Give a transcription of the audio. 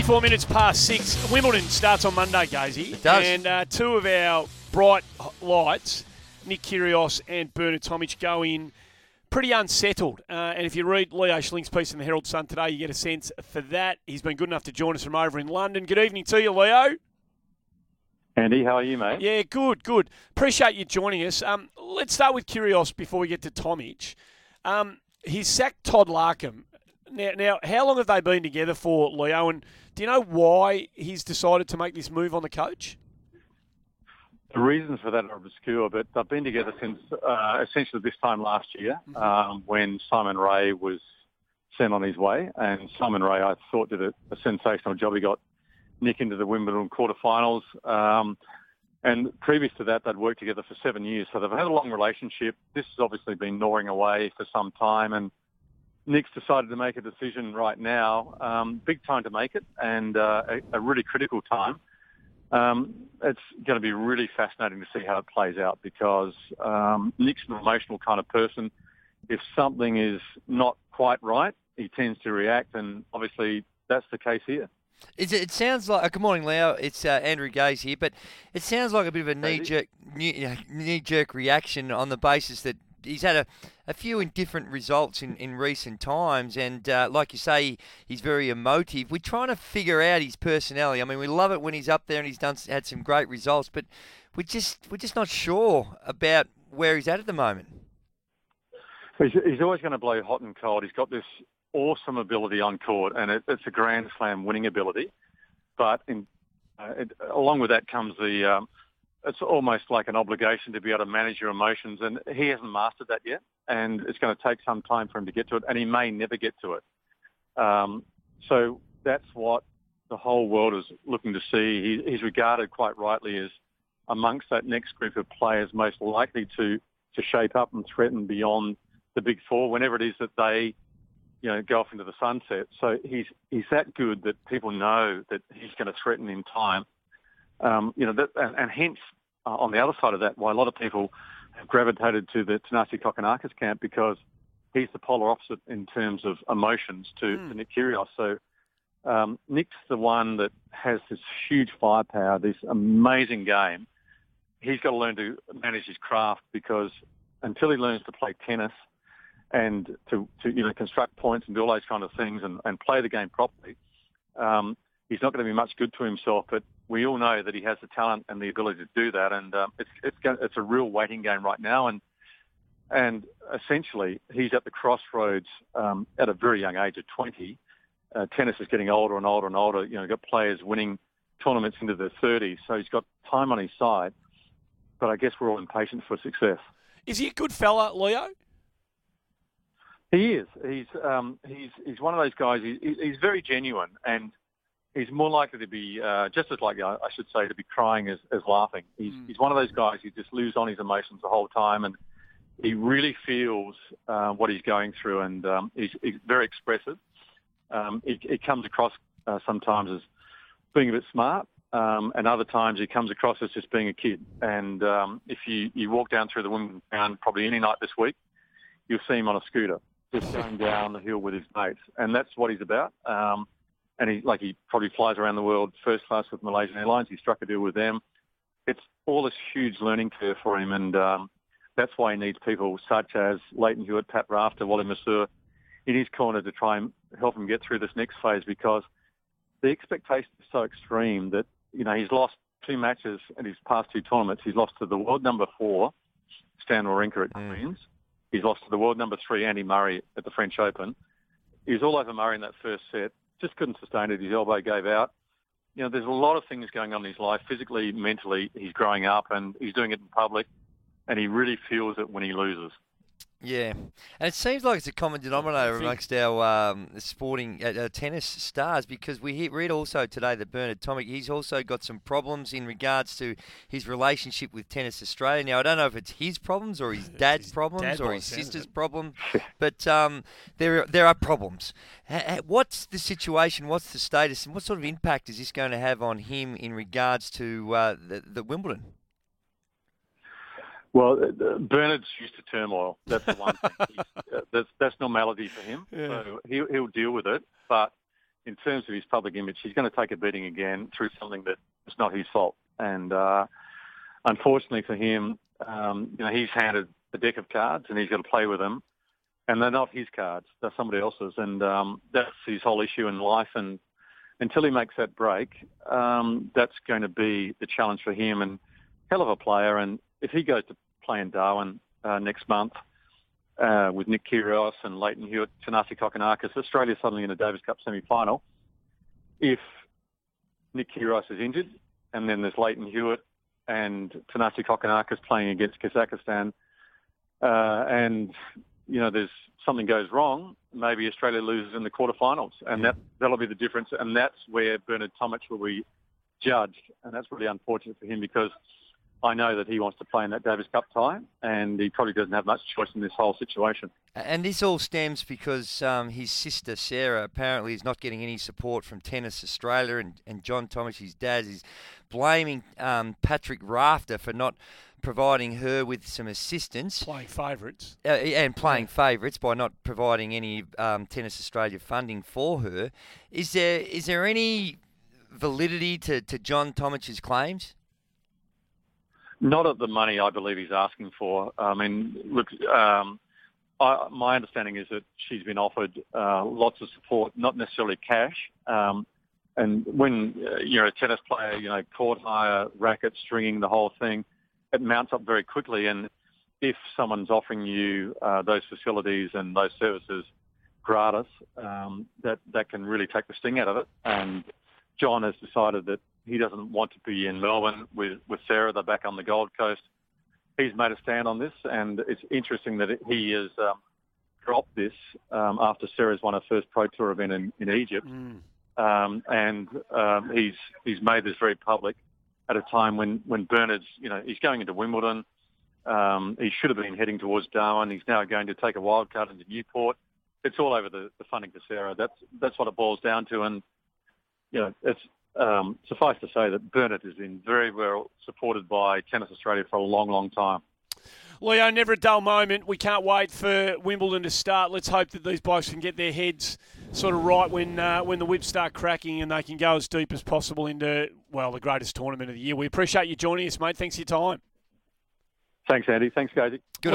4 minutes past 6. Wimbledon starts on Monday, Gazy. It does. And two of our bright lights, Nick Kyrgios and Bernard Tomic, go in pretty unsettled. And if you read Leo Schling's piece in the Herald Sun today, you get a sense for that. He's been good enough to join us from over in London. Good evening to you, Leo. Andy, how are you, mate? Yeah, good. Appreciate you joining us. Let's start with Kyrgios before we get to Tomic. He's sacked Todd Larkham. Now, how long have they been together for, Leo? And do you know why he's decided to make this move on the coach? The reasons for that are obscure, but they've been together since essentially this time last year, when Simon Ray was sent on his way. And Simon Ray, I thought, did a sensational job. He got Nick into the Wimbledon quarterfinals. And previous to that, they'd worked together for 7 years. So they've had a long relationship. This has obviously been gnawing away for some time. And Nick's decided to make a decision right now. Big time to make it, and a really critical time. It's going to be really fascinating to see how it plays out, because Nick's an emotional kind of person. If something is not quite right, he tends to react, and obviously that's the case here. It sounds like... Good morning, Leo. It's Andrew Gaze here, but it sounds like a bit of a knee-jerk reaction on the basis that he's had a few indifferent results in recent times, and like you say, he's very emotive. We're trying to figure out his personality. I mean, we love it when he's up there and he's had some great results, but we're just not sure about where he's at the moment. He's always going to blow hot and cold. He's got this awesome ability on court, and it's a Grand Slam winning ability. But along with that comes it's almost like an obligation to be able to manage your emotions, and he hasn't mastered that yet, and it's going to take some time for him to get to it, and he may never get to it. So that's what the whole world is looking to see. He's regarded quite rightly as amongst that next group of players most likely to shape up and threaten beyond the big four whenever it is that they go off into the sunset. So he's that good that people know that he's going to threaten in time. And hence, on the other side of that, why a lot of people have gravitated to the Thanasi Kokkinakis camp, because he's the polar opposite in terms of emotions to Nick Kyrgios. So Nick's the one that has this huge firepower, this amazing game. He's got to learn to manage his craft, because until he learns to play tennis and to construct points and do all those kind of things and play the game properly, he's not going to be much good to himself. But we all know that he has the talent and the ability to do that, and it's a real waiting game right now. And essentially, he's at the crossroads at a very young age of 20. Tennis is getting older and older and older. You've got players winning tournaments into their 30s, so he's got time on his side. But I guess we're all impatient for success. Is he a good fella, Leo? He is. He's one of those guys. He's very genuine, and he's more likely to be just as likely, I should say, to be crying as laughing. He's one of those guys who just lives on his emotions the whole time, and he really feels what he's going through, and he's very expressive. It comes across sometimes as being a bit smart, and other times he comes across as just being a kid. And if you walk down through the Wimbledon ground probably any night this week, you'll see him on a scooter, just going down the hill with his mates. And that's what he's about. And he probably flies around the world first class with Malaysian Airlines. He struck a deal with them. It's all this huge learning curve for him, and that's why he needs people such as Leighton Hewitt, Pat Rafter, Wally Masur in his corner to try and help him get through this next phase, because the expectation is so extreme that, he's lost 2 matches in his past 2 tournaments. He's lost to the world number 4, Stan Wawrinka at Queens. He's lost to the world number 3, Andy Murray, at the French Open. He was all over Murray in that first set. Just couldn't sustain it. His elbow gave out. There's a lot of things going on in his life. Physically, mentally, he's growing up, and he's doing it in public, and he really feels it when he loses. Yeah, and it seems like it's a common denominator amongst our sporting tennis stars, because we read also today that Bernard Tomic, he's also got some problems in regards to his relationship with Tennis Australia. Now, I don't know if it's his problems or his dad's problems or his sister's problems, but there are problems. What's the situation? What's the status? And what sort of impact is this going to have on him in regards to the Wimbledon? Well, Bernard's used to turmoil. That's the one thing. That's normality for him. Yeah. So he'll deal with it. But in terms of his public image, he's going to take a beating again through something that is not his fault. And unfortunately for him, he's handed a deck of cards and he's got to play with them. And they're not his cards, they're somebody else's. And that's his whole issue in life. And until he makes that break, that's going to be the challenge for him. And hell of a player. And if he goes to play in Darwin next month with Nick Kyrgios and Leighton Hewitt, Thanasi Kokkinakis, Australia's suddenly in a Davis Cup semi-final. If Nick Kyrgios is injured and then there's Leighton Hewitt and Thanasi Kokkinakis playing against Kazakhstan and, there's something goes wrong, maybe Australia loses in the quarterfinals, and that'll be the difference. And that's where Bernard Tomic will be judged, and that's really unfortunate for him because I know that he wants to play in that Davis Cup tie, and he probably doesn't have much choice in this whole situation. And this all stems because his sister Sarah apparently is not getting any support from Tennis Australia, and John Tomic, his dad, is blaming Patrick Rafter for not providing her with some assistance. Playing favourites. And playing favourites by not providing any Tennis Australia funding for her. Is there any validity to John Tomic's claims? Not at the money I believe he's asking for. I mean, look, my understanding is that she's been offered lots of support, not necessarily cash. And when you're a tennis player, court hire, racket, stringing, the whole thing, it mounts up very quickly. And if someone's offering you those facilities and those services gratis, that can really take the sting out of it. And John has decided that he doesn't want to be in Melbourne with Sarah. They're back on the Gold Coast. He's made a stand on this, and it's interesting that he has dropped this after Sarah's won her first Pro Tour event in Egypt. And he's made this very public at a time when Bernard's, he's going into Wimbledon. He should have been heading towards Darwin. He's now going to take a wild card into Newport. It's all over the funding for Sarah. That's what it boils down to. And, it's suffice to say that Bernard has been very well supported by Tennis Australia for a long, long time. Leo, never a dull moment. We can't wait for Wimbledon to start. Let's hope that these blokes can get their heads sort of right when the whips start cracking and they can go as deep as possible into, the greatest tournament of the year. We appreciate you joining us, mate. Thanks for your time. Thanks, Andy. Thanks, Gazy. Good.